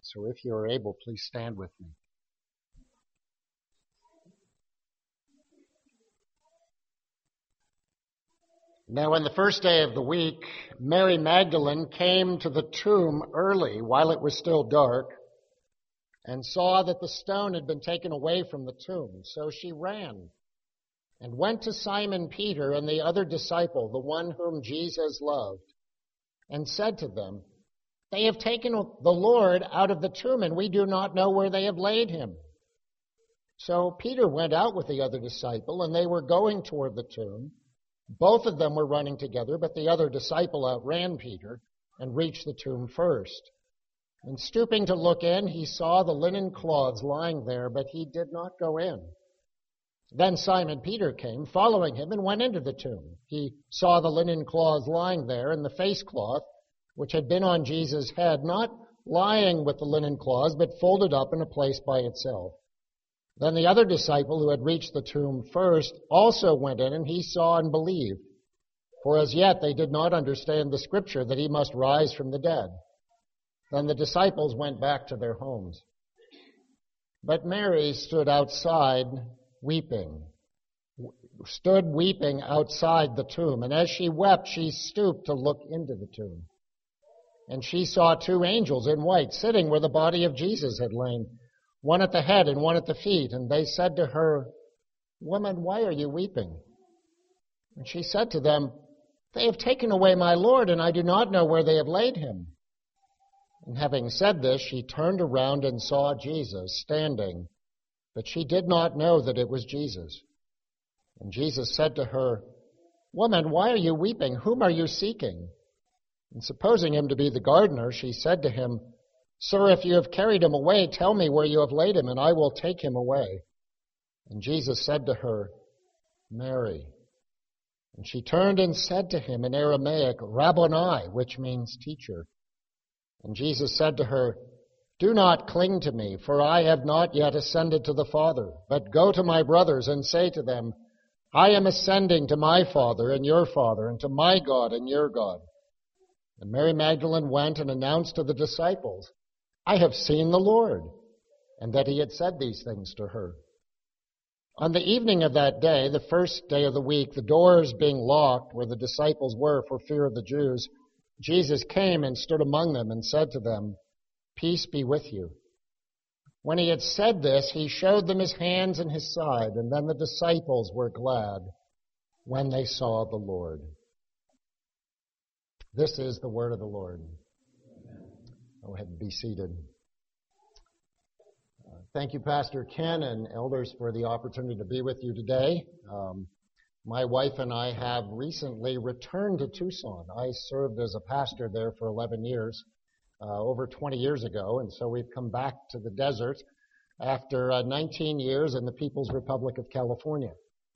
So if you are able, please stand with me. Now, on the first day of the week, Mary Magdalene came to the tomb early while it was still dark and saw that the stone had been taken away from the tomb. So she ran and went to Simon Peter and the other disciple, the one whom Jesus loved, and said to them, "They have taken the Lord out of the tomb, and we do not know where they have laid him." So Peter went out with the other disciple, and they were going toward the tomb. Both of them were running together, but the other disciple outran Peter and reached the tomb first. And stooping to look in, he saw the linen cloths lying there, but he did not go in. Then Simon Peter came, following him, and went into the tomb. He saw the linen cloths lying there, and the face cloth, which had been on Jesus' head, not lying with the linen cloths, but folded up in a place by itself. Then the other disciple who had reached the tomb first also went in, and he saw and believed. For as yet they did not understand the scripture that he must rise from the dead. Then the disciples went back to their homes. But Mary stood weeping outside the tomb. And as she wept, she stooped to look into the tomb. And she saw two angels in white sitting where the body of Jesus had lain, one at the head and one at the feet. And they said to her, "Woman, why are you weeping?" And she said to them, "They have taken away my Lord, and I do not know where they have laid him." And having said this, she turned around and saw Jesus standing, but she did not know that it was Jesus. And Jesus said to her, "Woman, why are you weeping? Whom are you seeking?" And supposing him to be the gardener, she said to him, "Sir, if you have carried him away, tell me where you have laid him, and I will take him away." And Jesus said to her, "Mary." And she turned and said to him in Aramaic, "Rabboni," which means teacher. And Jesus said to her, "Do not cling to me, for I have not yet ascended to the Father, but go to my brothers and say to them, I am ascending to my Father and your Father, and to my God and your God." And Mary Magdalene went and announced to the disciples, "I have seen the Lord," and that he had said these things to her. On the evening of that day, the first day of the week, the doors being locked where the disciples were for fear of the Jews, Jesus came and stood among them and said to them, "Peace be with you." When he had said this, he showed them his hands and his side, and then the disciples were glad when they saw the Lord. This is the word of the Lord. Go ahead and be seated. Thank you, Pastor Ken and elders, for the opportunity to be with you today. My wife and I have recently returned to Tucson. I served as a pastor there for 11 years, over 20 years ago, and so we've come back to the desert after 19 years in the People's Republic of California.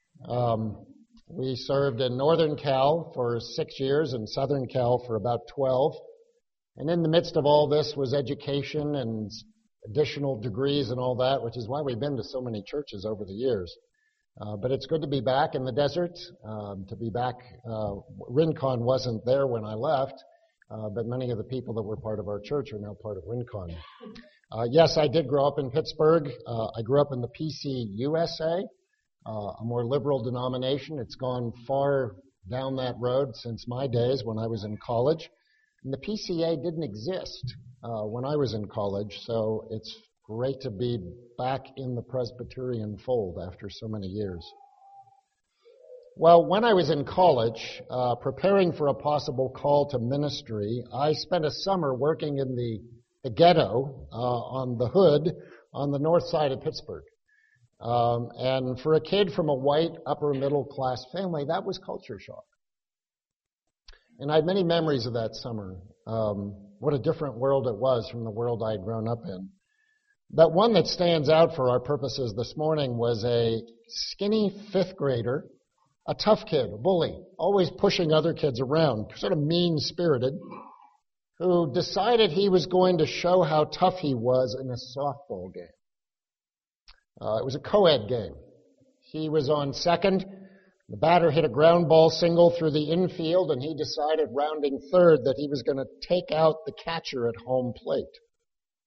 We served in Northern Cal for 6 years and Southern Cal for about 12. And in the midst of all this was education and additional degrees and all that, which is why we've been to so many churches over the years. But it's good to be back in the desert, to be back. Rincon wasn't there when I left, but many of the people that were part of our church are now part of Rincon. Yes, I did grow up in Pittsburgh. I grew up in the PCUSA, a more liberal denomination. It's gone far down that road since my days when I was in college. And the PCA didn't exist when I was in college, so it's great to be back in the Presbyterian fold after so many years. Well, when I was in college, preparing for a possible call to ministry, I spent a summer working in the ghetto on the Hood on the north side of Pittsburgh. And for a kid from a white upper middle class family, that was culture shock. And I had many memories of that summer. What a different world it was from the world I had grown up in. But one that stands out for our purposes this morning was a skinny fifth grader, a tough kid, a bully, always pushing other kids around, sort of mean-spirited, who decided he was going to show how tough he was in a softball game. It was a co-ed game. He was on second. The batter hit a ground ball single through the infield, and he decided, rounding third, that he was going to take out the catcher at home plate.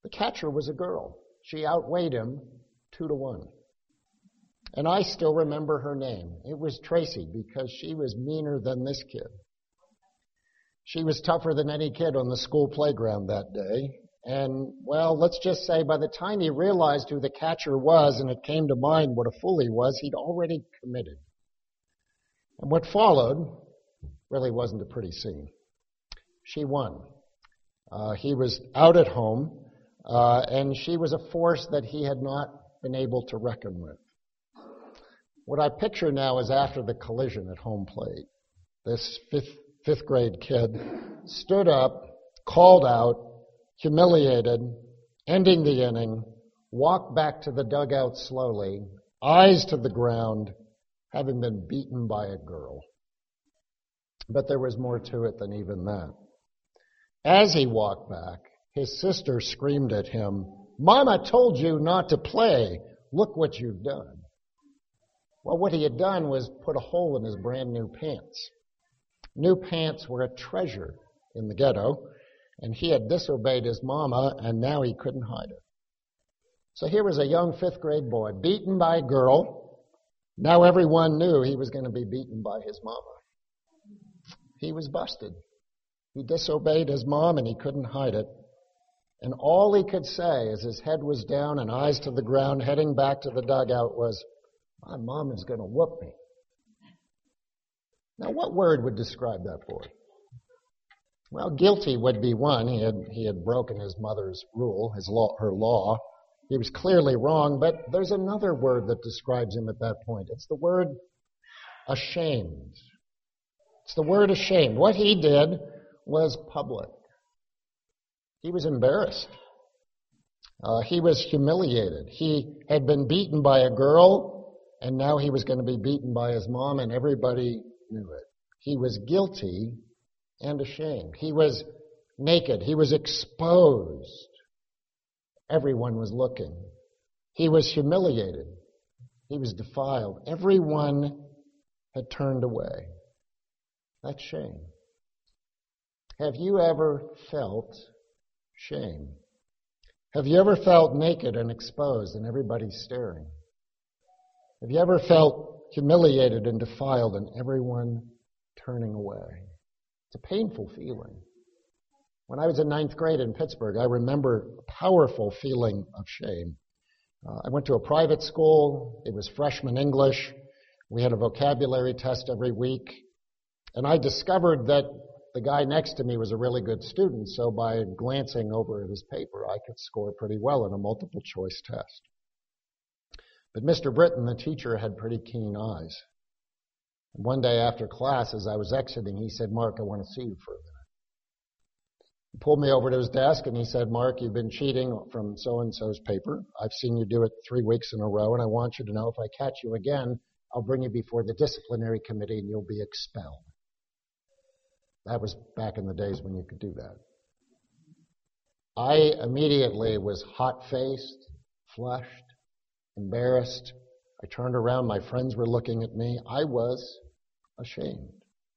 The catcher was a girl. She outweighed him 2-1. And I still remember her name. It was Tracy, because she was meaner than this kid. She was tougher than any kid on the school playground that day. And, well, let's just say by the time he realized who the catcher was and it came to mind what a fool he was, he'd already committed. And what followed really wasn't a pretty scene. She won. He was out at home, and she was a force that he had not been able to reckon with. What I picture now is after the collision at home plate. This fifth grade kid stood up, called out, humiliated, ending the inning, walked back to the dugout slowly, eyes to the ground, having been beaten by a girl. But there was more to it than even that. As he walked back, his sister screamed at him, "Mama told you not to play. Look what you've done." Well, what he had done was put a hole in his brand new pants. New pants were a treasure in the ghetto, and he had disobeyed his mama, and now he couldn't hide it. So here was a young 5th grade boy, beaten by a girl. Now everyone knew he was going to be beaten by his mama. He was busted. He disobeyed his mom, and he couldn't hide it. And all he could say as his head was down and eyes to the ground, heading back to the dugout, was, "My mom is going to whoop me." Now, what word would describe that boy? Well, guilty would be one. He had broken his mother's rule, her law. He was clearly wrong, but there's another word that describes him at that point. It's the word ashamed. It's the word ashamed. What he did was public. He was embarrassed. He was humiliated. He had been beaten by a girl, and now he was going to be beaten by his mom, and everybody knew it. He was guilty and ashamed. He was naked. He was exposed. Everyone was looking. He was humiliated. He was defiled. Everyone had turned away. That's shame. Have you ever felt shame? Have you ever felt naked and exposed and everybody's staring? Have you ever felt humiliated and defiled and everyone turning away? It's a painful feeling. When I was in 9th grade in Pittsburgh, I remember a powerful feeling of shame. I went to a private school. It was freshman English. We had a vocabulary test every week. And I discovered that the guy next to me was a really good student, so by glancing over at his paper, I could score pretty well in a multiple choice test. But Mr. Britton, the teacher, had pretty keen eyes. And one day after class, as I was exiting, he said, "Mark, I want to see you for a minute." He pulled me over to his desk and he said, "Mark, you've been cheating from so-and-so's paper. I've seen you do it 3 weeks in a row, and I want you to know if I catch you again, I'll bring you before the disciplinary committee and you'll be expelled." That was back in the days when you could do that. I immediately was hot-faced, flushed, embarrassed. I turned around. My friends were looking at me. I was ashamed.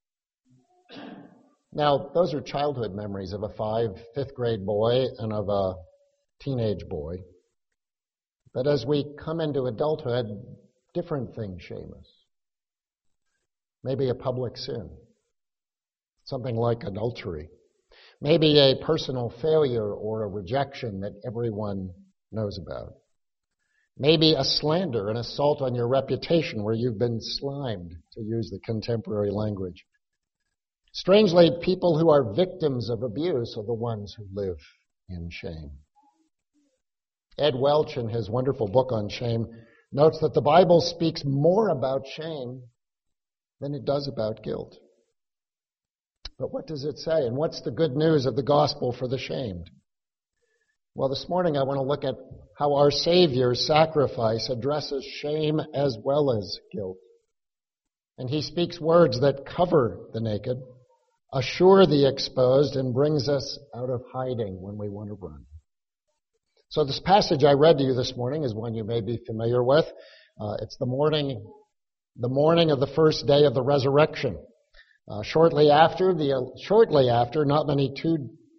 Now, those are childhood memories of a 5th grade boy and of a teenage boy. But as we come into adulthood, different things shame us. Maybe a public sin. Something like adultery. Maybe a personal failure or a rejection that everyone knows about. Maybe a slander, an assault on your reputation where you've been slimed, to use the contemporary language. Strangely, people who are victims of abuse are the ones who live in shame. Ed Welch, in his wonderful book on shame, notes that the Bible speaks more about shame than it does about guilt. But what does it say? And what's the good news of the gospel for the shamed? Well, this morning I want to look at how our Savior's sacrifice addresses shame as well as guilt. And he speaks words that cover the naked, assure the exposed, and brings us out of hiding when we want to run. So this passage I read to you this morning is one you may be familiar with. It's the morning of the first day of the resurrection. Shortly after, not many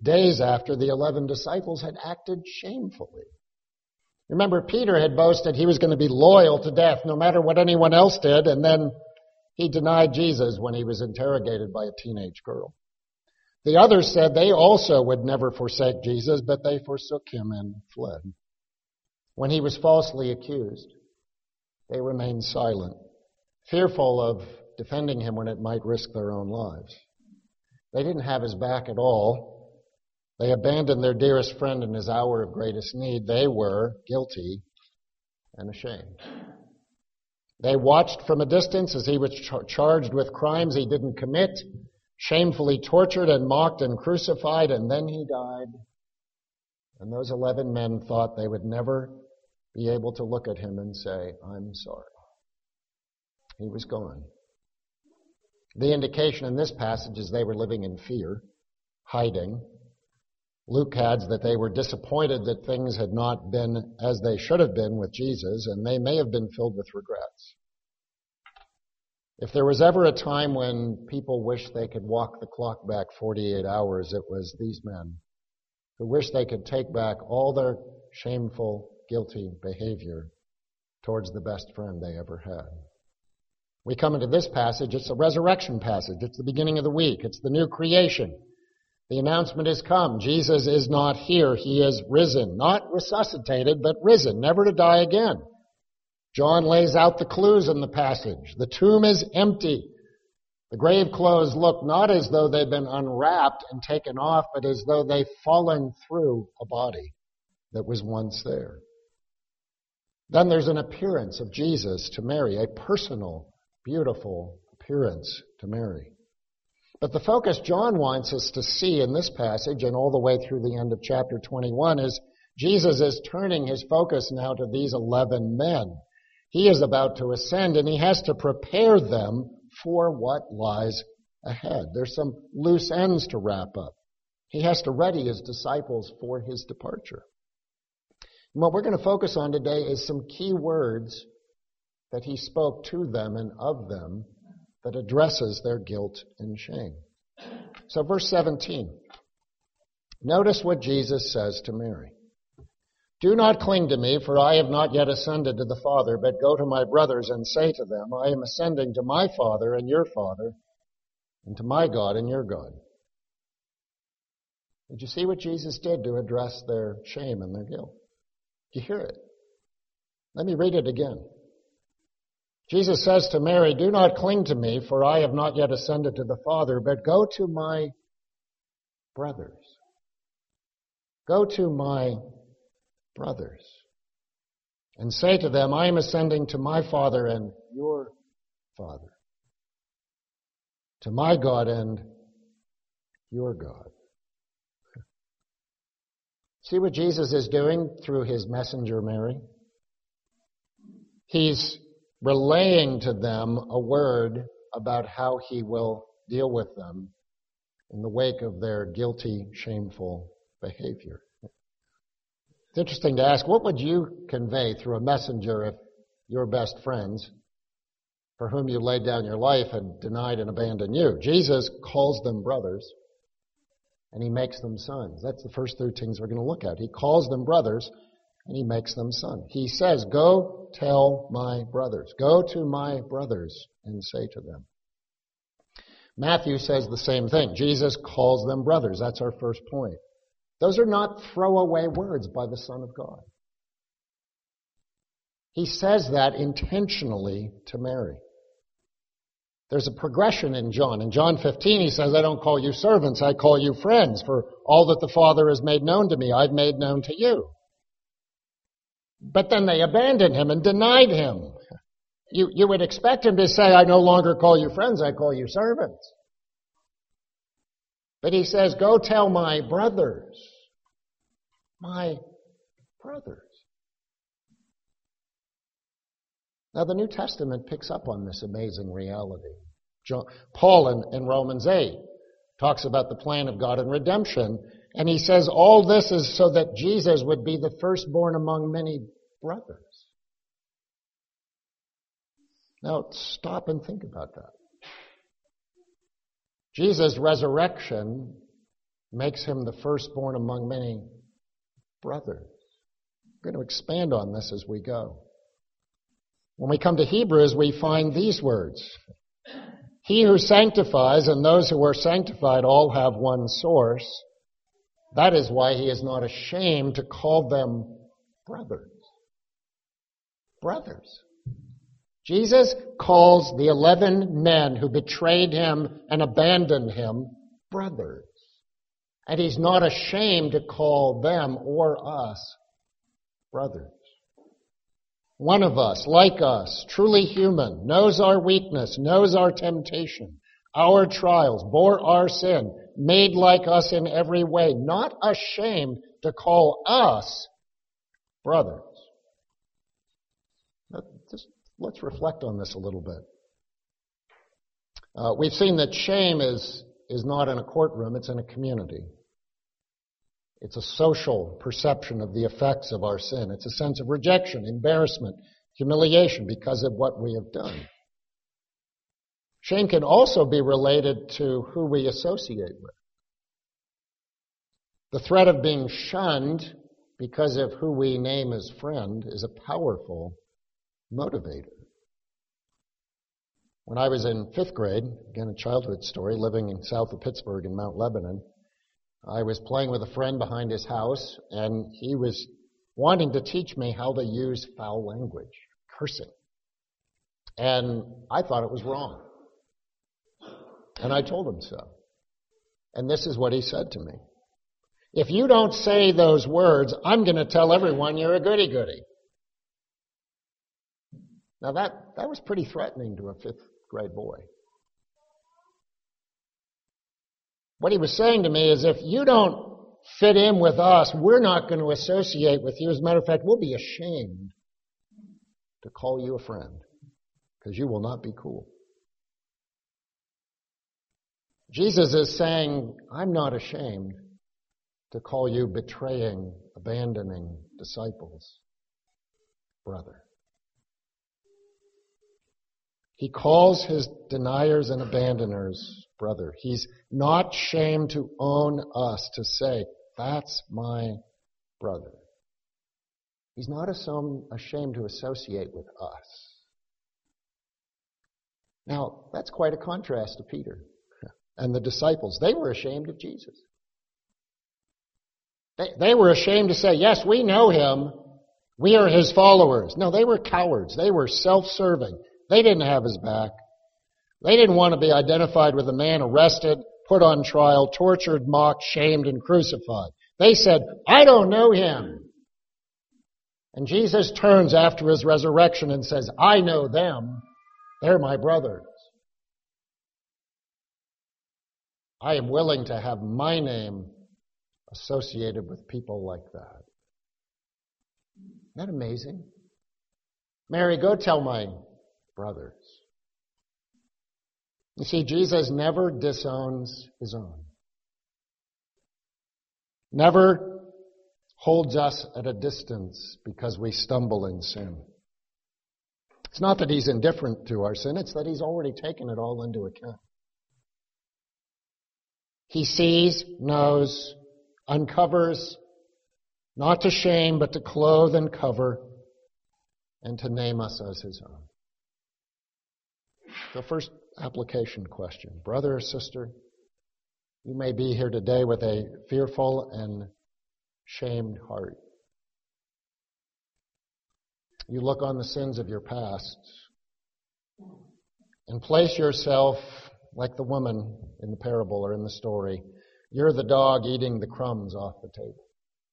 days after the 11 disciples had acted shamefully. Remember, Peter had boasted he was going to be loyal to death no matter what anyone else did, and then he denied Jesus when he was interrogated by a teenage girl. The others said they also would never forsake Jesus, but they forsook him and fled. When he was falsely accused, they remained silent, fearful of defending him when it might risk their own lives. They didn't have his back at all. They abandoned their dearest friend in his hour of greatest need. They were guilty and ashamed. They watched from a distance as he was charged with crimes he didn't commit, shamefully tortured and mocked and crucified, and then he died. And those 11 men thought they would never be able to look at him and say, "I'm sorry." He was gone. The indication in this passage is they were living in fear, hiding. Luke adds that they were disappointed that things had not been as they should have been with Jesus, and they may have been filled with regrets. If there was ever a time when people wished they could walk the clock back 48 hours, it was these men who wished they could take back all their shameful, guilty behavior towards the best friend they ever had. We come into this passage, it's a resurrection passage. It's the beginning of the week. It's the new creation. The announcement has come. Jesus is not here. He is risen. Not resuscitated, but risen, never to die again. John lays out the clues in the passage. The tomb is empty. The grave clothes look not as though they've been unwrapped and taken off, but as though they've fallen through a body that was once there. Then there's an appearance of Jesus to Mary, a personal, beautiful appearance to Mary. But the focus John wants us to see in this passage and all the way through the end of chapter 21 is Jesus is turning his focus now to these 11 men. He is about to ascend and he has to prepare them for what lies ahead. There's some loose ends to wrap up. He has to ready his disciples for his departure. And what we're going to focus on today is some key words that he spoke to them and of them that addresses their guilt and shame. So verse 17. Notice what Jesus says to Mary. "Do not cling to me, for I have not yet ascended to the Father, but go to my brothers and say to them, I am ascending to my Father and your Father, and to my God and your God." Did you see what Jesus did to address their shame and their guilt? Did you hear it? Let me read it again. Jesus says to Mary, "Do not cling to me, for I have not yet ascended to the Father, but go to my brothers." Go to my brothers and say to them, I am ascending to my Father and your Father, to my God and your God. See what Jesus is doing through his messenger Mary? He's relaying to them a word about how he will deal with them in the wake of their guilty, shameful behavior. It's interesting to ask, what would you convey through a messenger if your best friends, for whom you laid down your life, had denied and abandoned you? Jesus calls them brothers, and he makes them sons. That's the first three things we're going to look at. He calls them brothers, and he makes them sons. He says, go tell my brothers. Go to my brothers and say to them. Matthew says the same thing. Jesus calls them brothers. That's our first point. Those are not throwaway words by the Son of God. He says that intentionally to Mary. There's a progression in John. In John 15, he says, I don't call you servants, I call you friends, for all that the Father has made known to me, I've made known to you. But then they abandoned him and denied him. You would expect him to say, I no longer call you friends, I call you servants. But he says, go tell my brothers. My brothers. Now the New Testament picks up on this amazing reality. Paul in Romans 8 talks about the plan of God in redemption, and he says all this is so that Jesus would be the firstborn among many brothers. Now stop and think about that. Jesus' resurrection makes him the firstborn among many brothers. We're going to expand on this as we go. When we come to Hebrews, we find these words. He who sanctifies and those who are sanctified all have one source. That is why he is not ashamed to call them brothers. Brothers. Jesus calls the 11 men who betrayed him and abandoned him brothers. And he's not ashamed to call them or us brothers. One of us, like us, truly human, knows our weakness, knows our temptation, our trials, bore our sin, made like us in every way, not ashamed to call us brothers. Let's reflect on this a little bit. We've seen that shame is not in a courtroom, it's in a community. It's a social perception of the effects of our sin. It's a sense of rejection, embarrassment, humiliation because of what we have done. Shame can also be related to who we associate with. The threat of being shunned because of who we name as friend is a powerful motivator. When I was in 5th grade, again a childhood story, living in south of Pittsburgh in Mount Lebanon, I was playing with a friend behind his house, and he was wanting to teach me how to use foul language, cursing. And I thought it was wrong. And I told him so. And this is what he said to me. If you don't say those words, I'm going to tell everyone you're a goody-goody. Now that was pretty threatening to a 5th grade boy. What he was saying to me is, if you don't fit in with us, we're not going to associate with you. As a matter of fact, we'll be ashamed to call you a friend because you will not be cool. Jesus is saying, I'm not ashamed to call you betraying, abandoning disciples, brother. He calls his deniers and abandoners brother. He's not ashamed to own us, to say, that's my brother. He's not ashamed to associate with us. Now, that's quite a contrast to Peter and the disciples. They were ashamed of Jesus. They were ashamed to say, yes, we know him. We are his followers. No, they were cowards. They were self-serving. They didn't have his back. They didn't want to be identified with a man arrested, put on trial, tortured, mocked, shamed, and crucified. They said, I don't know him. And Jesus turns after his resurrection and says, I know them. They're my brothers. I am willing to have my name associated with people like that. Isn't that amazing? Mary, go tell my brothers. You see, Jesus never disowns his own. Never holds us at a distance because we stumble in sin. It's not that he's indifferent to our sin, it's that he's already taken it all into account. He sees, knows, uncovers, not to shame, but to clothe and cover, and to name us as his own. The first application question. Brother or sister, you may be here today with a fearful and shamed heart. You look on the sins of your past and place yourself like the woman in the parable or in the story. You're the dog eating the crumbs off the table.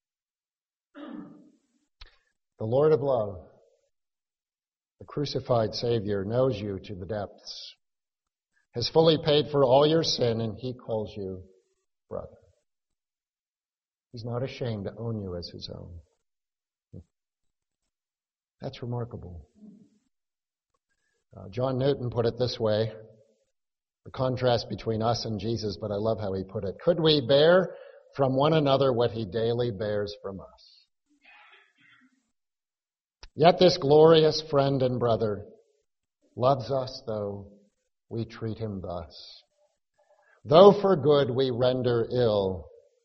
The Lord of love, the crucified Savior, knows you to the depths, has fully paid for all your sin, and he calls you brother. He's not ashamed to own you as his own. That's remarkable. John Newton put it this way, the contrast between us and Jesus, but I love how he put it. Could we bear from one another what he daily bears from us? Yet this glorious friend and brother loves us though we treat him thus. Though for good we render ill,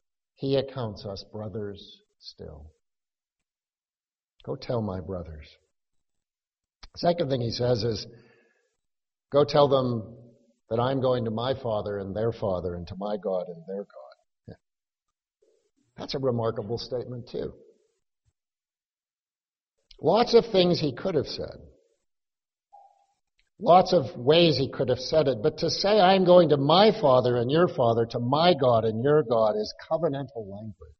he accounts us brothers still. Go tell my brothers. Second thing he says is, go tell them that I'm going to my Father and their Father, and to my God and their God. That's a remarkable statement too. Lots of things he could have said. Lots of ways he could have said it. But to say I'm going to my Father and your Father, to my God and your God, is covenantal language.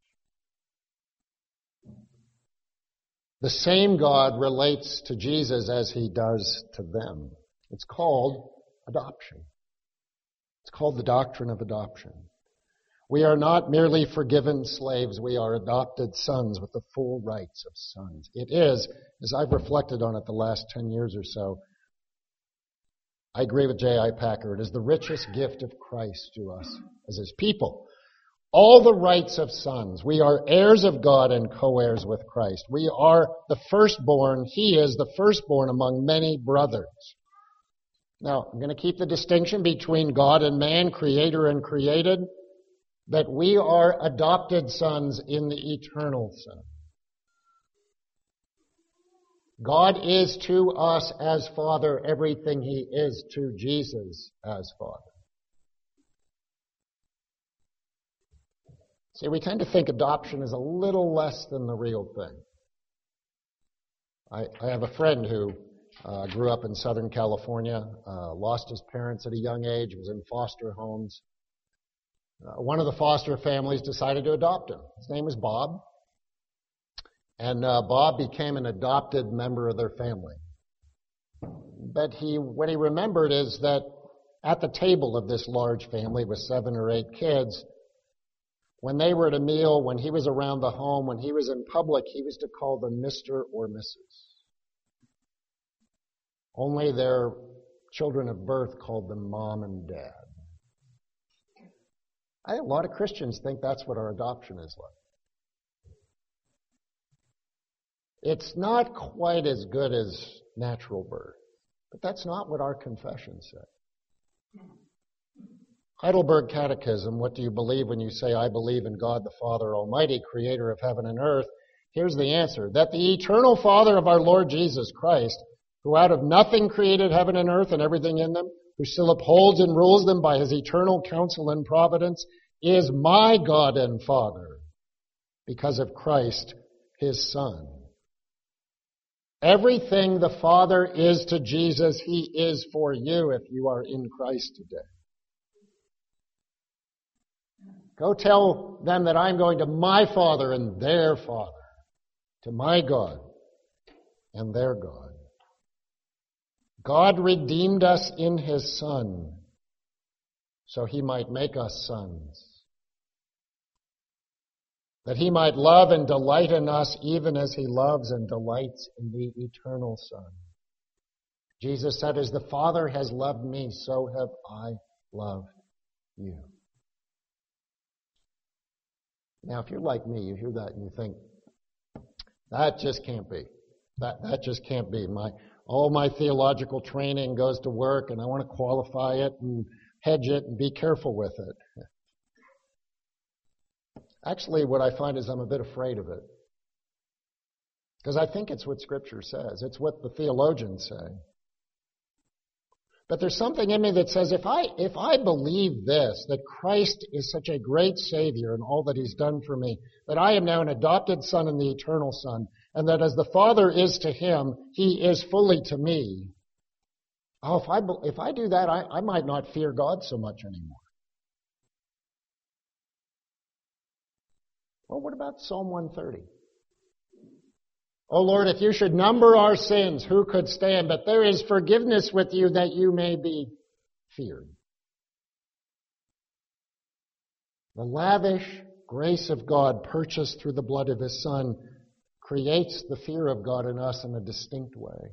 The same God relates to Jesus as he does to them. It's called adoption. It's called the doctrine of adoption. We are not merely forgiven slaves. We are adopted sons with the full rights of sons. It is, as I've reflected on it the last 10 years or so, I agree with J.I. Packer, it is the richest gift of Christ to us as his people. All the rights of sons. We are heirs of God and co-heirs with Christ. We are the firstborn. He is the firstborn among many brothers. Now, I'm going to keep the distinction between God and man, creator and created, that we are adopted sons in the eternal Son. God is to us as Father everything he is to Jesus as Father. See, we tend to think adoption is a little less than the real thing. I have a friend who grew up in Southern California, lost his parents at a young age, was in foster homes. One of the foster families decided to adopt him. His name was Bob. And Bob became an adopted member of their family. But what he remembered is that at the table of this large family with 7 or 8 kids, when they were at a meal, when he was around the home, when he was in public, he was to call them Mr. or Mrs. Only their children of birth called them Mom and Dad. I think a lot of Christians think that's what our adoption is like. It's not quite as good as natural birth, but that's not what our confession said. Heidelberg Catechism, what do you believe when you say, I believe in God the Father Almighty, creator of heaven and earth? Here's the answer, that the eternal Father of our Lord Jesus Christ, who out of nothing created heaven and earth and everything in them, who still upholds and rules them by his eternal counsel and providence, is my God and Father, because of Christ, his Son. Everything the Father is to Jesus, he is for you if you are in Christ today. Go tell them that I'm going to my Father and their Father, to my God and their God. God redeemed us in his Son, so he might make us sons. That he might love and delight in us even as he loves and delights in the eternal Son. Jesus said, as the Father has loved me, so have I loved you. Now, if you're like me, you hear that and you think, that just can't be. That just can't be. All my theological training goes to work, and I want to qualify it and hedge it and be careful with it. Actually, what I find is I'm a bit afraid of it. Because I think it's what Scripture says. It's what the theologians say. But there's something in me that says, if I believe this, that Christ is such a great Savior and all that he's done for me, that I am now an adopted son in the eternal Son, and that as the Father is to him, he is fully to me. Oh, if I do that, I might not fear God so much anymore. Well, what about Psalm 130? Oh Lord, if you should number our sins, who could stand? But there is forgiveness with you that you may be feared. The lavish grace of God purchased through the blood of his Son creates the fear of God in us in a distinct way.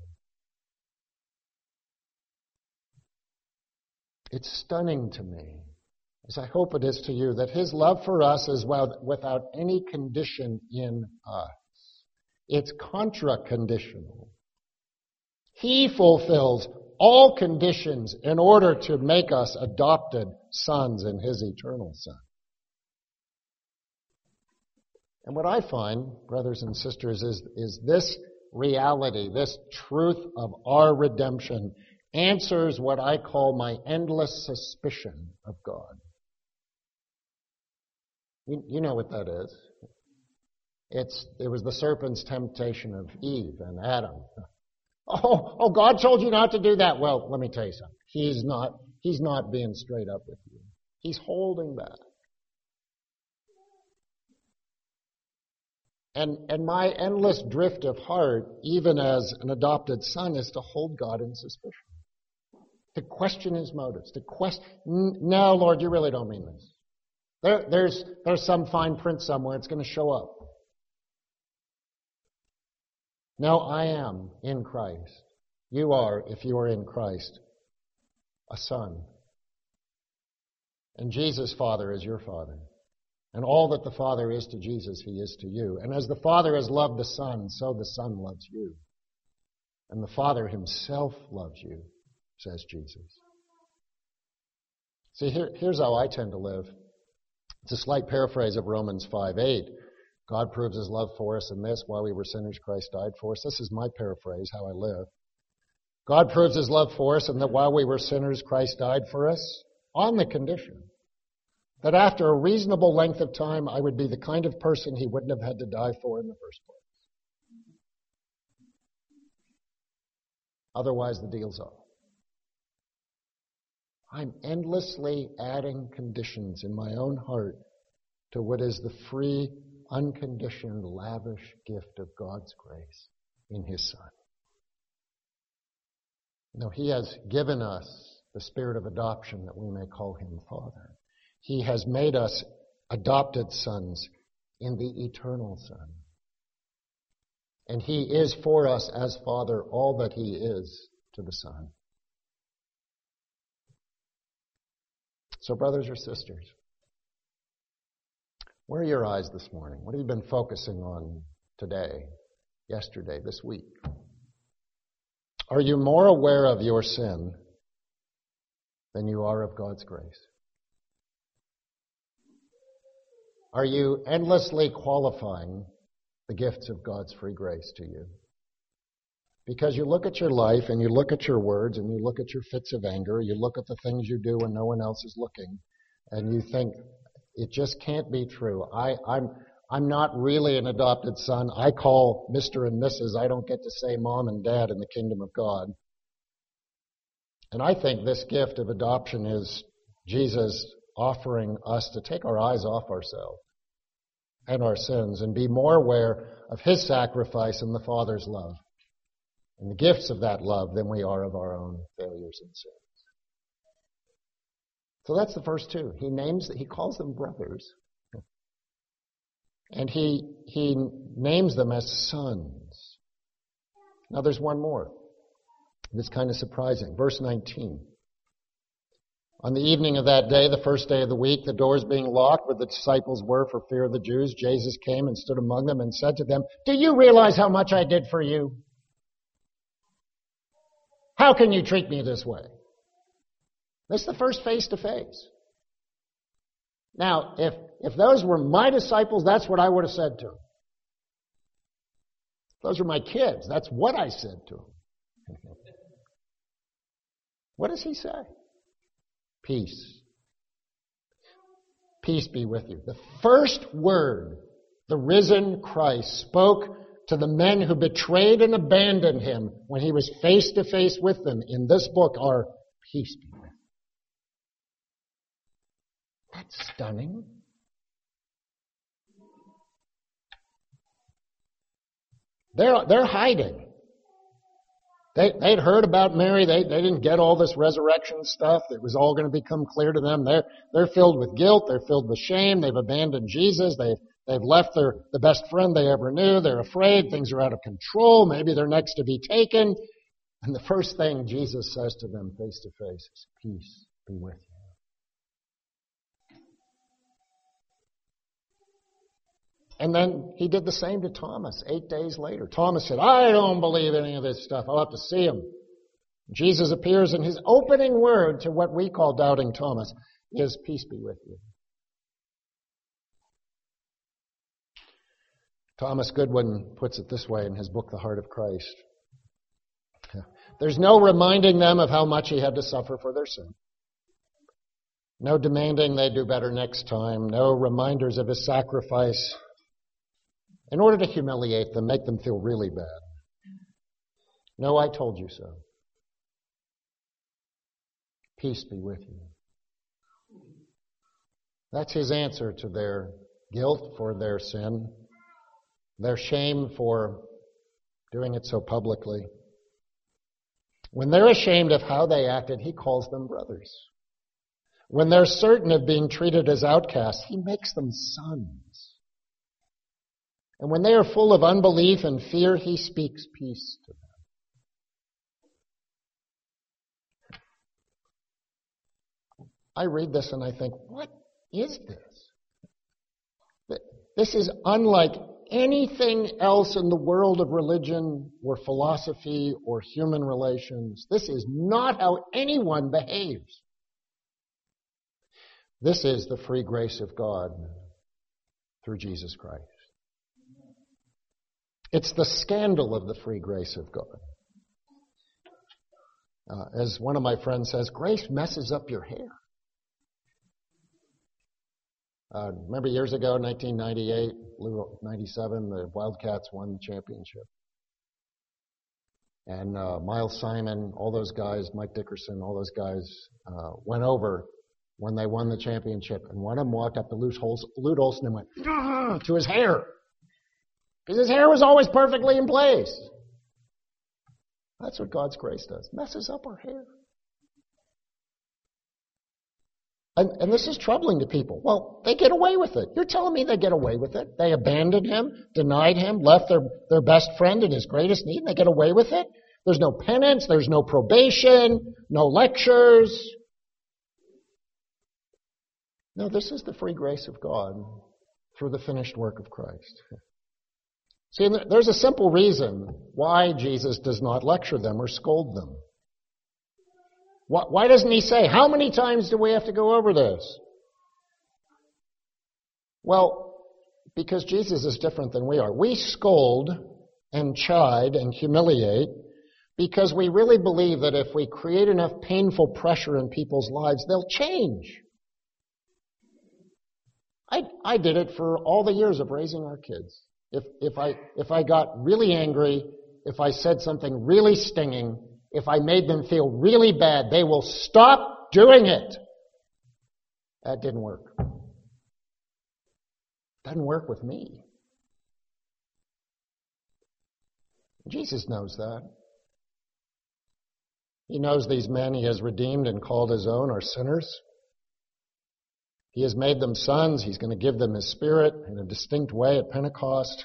It's stunning to me, as I hope it is to you, that his love for us is without any condition in us. It's contra-conditional. He fulfills all conditions in order to make us adopted sons in his eternal Son. And what I find, brothers and sisters, is this reality, this truth of our redemption answers what I call my endless suspicion of God. You know what that is. It was the serpent's temptation of Eve and Adam. Oh, God told you not to do that. Well, let me tell you something. He's not being straight up with you. He's holding back. And my endless drift of heart, even as an adopted son, is to hold God in suspicion. To question his motives. No, Lord, you really don't mean this. There's some fine print somewhere. It's going to show up. No, I am in Christ. You are, if you are in Christ, a son. And Jesus' Father is your Father. And all that the Father is to Jesus, he is to you. And as the Father has loved the Son, so the Son loves you. And the Father himself loves you, says Jesus. See, here's how I tend to live. It's a slight paraphrase of Romans 5:8. God proves his love for us in this: while we were sinners, Christ died for us. This is my paraphrase, how I live. God proves his love for us in that while we were sinners, Christ died for us, on the condition that after a reasonable length of time, I would be the kind of person he wouldn't have had to die for in the first place. Otherwise, the deal's off. I'm endlessly adding conditions in my own heart to what is the free, unconditioned, lavish gift of God's grace in his Son. No, he has given us the spirit of adoption that we may call him Father. He has made us adopted sons in the eternal Son. And he is for us as Father all that he is to the Son. So, brothers or sisters, where are your eyes this morning? What have you been focusing on today, yesterday, this week? Are you more aware of your sin than you are of God's grace? Are you endlessly qualifying the gifts of God's free grace to you? Because you look at your life and you look at your words and you look at your fits of anger, you look at the things you do when no one else is looking, and you think, it just can't be true. I'm not really an adopted son. I call Mr. and Mrs. I don't get to say mom and dad in the kingdom of God. And I think this gift of adoption is Jesus offering us to take our eyes off ourselves and our sins and be more aware of his sacrifice and the Father's love and the gifts of that love than we are of our own failures and sins. So that's the first two. He calls them brothers. And he names them as sons. Now there's one more. It's kind of surprising. Verse 19. On the evening of that day, the first day of the week, the doors being locked where the disciples were for fear of the Jews, Jesus came and stood among them and said to them, "Do you realize how much I did for you? How can you treat me this way?" That's the first face-to-face. Now, if those were my disciples, that's what I would have said to them. If those were my kids, that's what I said to them. What does he say? Peace. Peace be with you. The first word the risen Christ spoke to the men who betrayed and abandoned him when he was face-to-face with them in this book are, peace be with you. That's stunning. They're hiding. They'd heard about Mary. They didn't get all this resurrection stuff. It was all going to become clear to them. They're filled with guilt. They're filled with shame. They've abandoned Jesus. They've left the best friend they ever knew. They're afraid. Things are out of control. Maybe they're next to be taken. And the first thing Jesus says to them face to face is, peace be with you. And then he did the same to Thomas 8 days later. Thomas said, "I don't believe any of this stuff. I'll have to see him." Jesus appears, and his opening word to what we call doubting Thomas is, "Peace be with you." Thomas Goodwin puts it this way in his book, The Heart of Christ. There's no reminding them of how much he had to suffer for their sin. No demanding they do better next time. No reminders of his sacrifice in order to humiliate them, make them feel really bad. No, I told you so. Peace be with you. That's his answer to their guilt for their sin, their shame for doing it so publicly. When they're ashamed of how they acted, he calls them brothers. When they're certain of being treated as outcasts, he makes them sons. And when they are full of unbelief and fear, he speaks peace to them. I read this and I think, what is this? This is unlike anything else in the world of religion or philosophy or human relations. This is not how anyone behaves. This is the free grace of God through Jesus Christ. It's the scandal of the free grace of God. As one of my friends says, grace messes up your hair. Remember years ago, 1998, 97, the Wildcats won the championship. And Miles Simon, all those guys, Mike Dickerson, all those guys went over when they won the championship. And one of them walked up to Lute Olson and went, to his hair. Because his hair was always perfectly in place. That's what God's grace does. Messes up our hair. And this is troubling to people. Well, they get away with it. You're telling me they get away with it? They abandoned him, denied him, left their best friend in his greatest need, and they get away with it? There's no penance, there's no probation, no lectures. No, this is the free grace of God through the finished work of Christ. See, there's a simple reason why Jesus does not lecture them or scold them. Why doesn't he say, how many times do we have to go over this? Well, because Jesus is different than we are. We scold and chide and humiliate because we really believe that if we create enough painful pressure in people's lives, they'll change. I did it for all the years of raising our kids. If I got really angry, if I said something really stinging, if I made them feel really bad, they will stop doing it. That didn't work. Doesn't work with me. Jesus knows that. He knows these men he has redeemed and called his own are sinners. He has made them sons. He's going to give them his Spirit in a distinct way at Pentecost.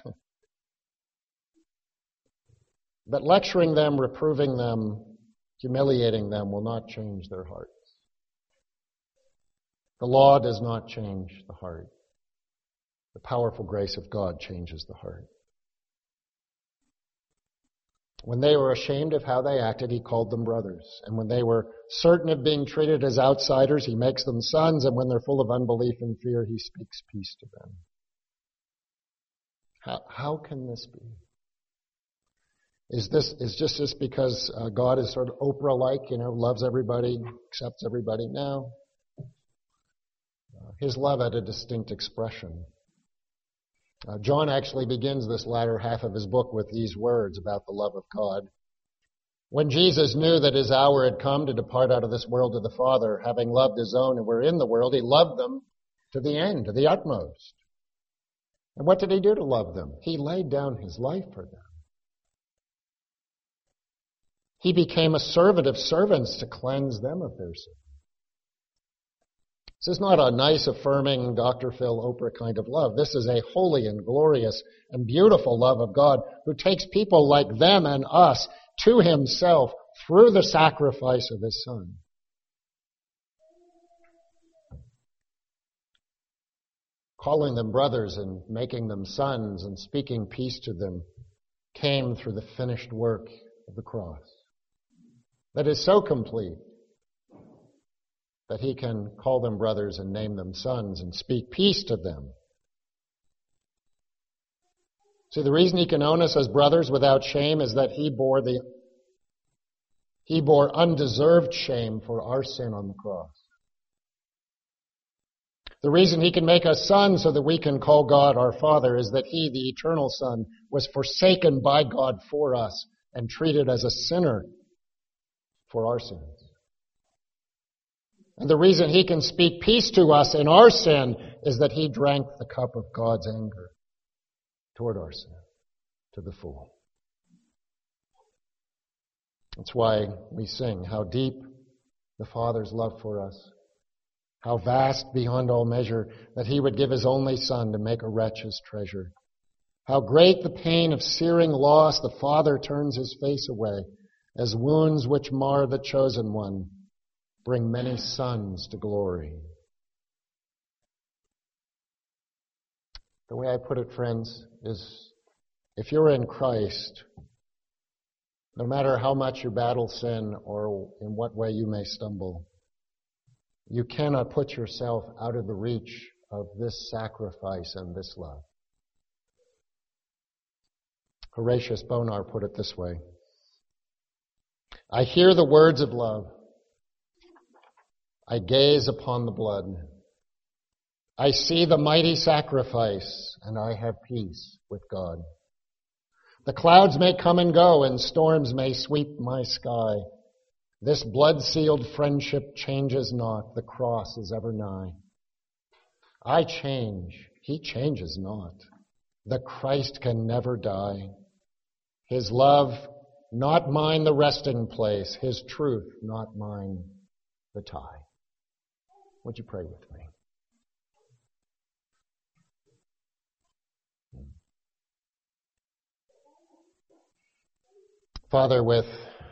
But lecturing them, reproving them, humiliating them will not change their hearts. The law does not change the heart. The powerful grace of God changes the heart. When they were ashamed of how they acted, he called them brothers. And when they were certain of being treated as outsiders, he makes them sons. And when they're full of unbelief and fear, he speaks peace to them. How can this be? Is just this because God is sort of Oprah-like, loves everybody, accepts everybody? No. His love had a distinct expression. John actually begins this latter half of his book with these words about the love of God. When Jesus knew that his hour had come to depart out of this world to the Father, having loved his own who were in the world, he loved them to the end, to the utmost. And what did he do to love them? He laid down his life for them. He became a servant of servants to cleanse them of their sin. This is not a nice, affirming, Dr. Phil, Oprah kind of love. This is a holy and glorious and beautiful love of God who takes people like them and us to himself through the sacrifice of his Son. Calling them brothers and making them sons and speaking peace to them came through the finished work of the cross. That is so complete that he can call them brothers and name them sons and speak peace to them. See, the reason he can own us as brothers without shame is that he bore undeserved shame for our sin on the cross. The reason he can make us sons so that we can call God our Father is that he, the eternal Son, was forsaken by God for us and treated as a sinner for our sins. And the reason he can speak peace to us in our sin is that he drank the cup of God's anger toward our sin to the full. That's why we sing, how deep the Father's love for us, how vast beyond all measure that he would give his only Son to make a wretch his treasure. How great the pain of searing loss, the Father turns his face away, as wounds which mar the chosen one bring many sons to glory. The way I put it, friends, is if you're in Christ, no matter how much you battle sin or in what way you may stumble, you cannot put yourself out of the reach of this sacrifice and this love. Horatius Bonar put it this way: I hear the words of love. I gaze upon the blood. I see the mighty sacrifice, and I have peace with God. The clouds may come and go, and storms may sweep my sky. This blood-sealed friendship changes not. The cross is ever nigh. I change. He changes not. The Christ can never die. His love, not mine the resting place. His truth, not mine the tie. Would you pray with me? Father, with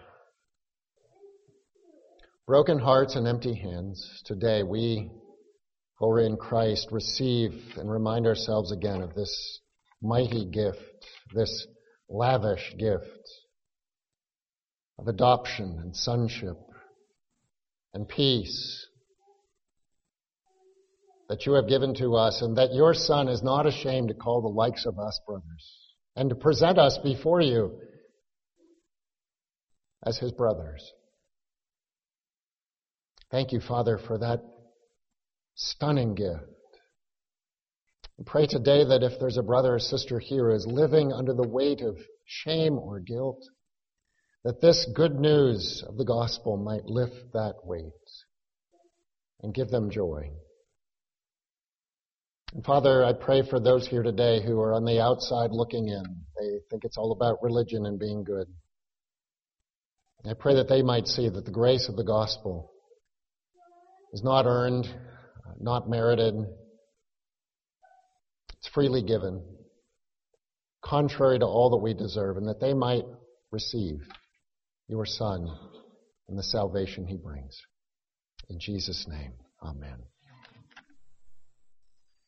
broken hearts and empty hands, today we, who are in Christ, receive and remind ourselves again of this mighty gift, this lavish gift of adoption and sonship and peace that you have given to us, and that your Son is not ashamed to call the likes of us brothers and to present us before you as his brothers. Thank you, Father, for that stunning gift. I pray today that if there's a brother or sister here who is living under the weight of shame or guilt, that this good news of the gospel might lift that weight and give them joy. And Father, I pray for those here today who are on the outside looking in. They think it's all about religion and being good. I pray that they might see that the grace of the gospel is not earned, not merited. It's freely given, contrary to all that we deserve, and that they might receive your Son and the salvation he brings. In Jesus' name, amen.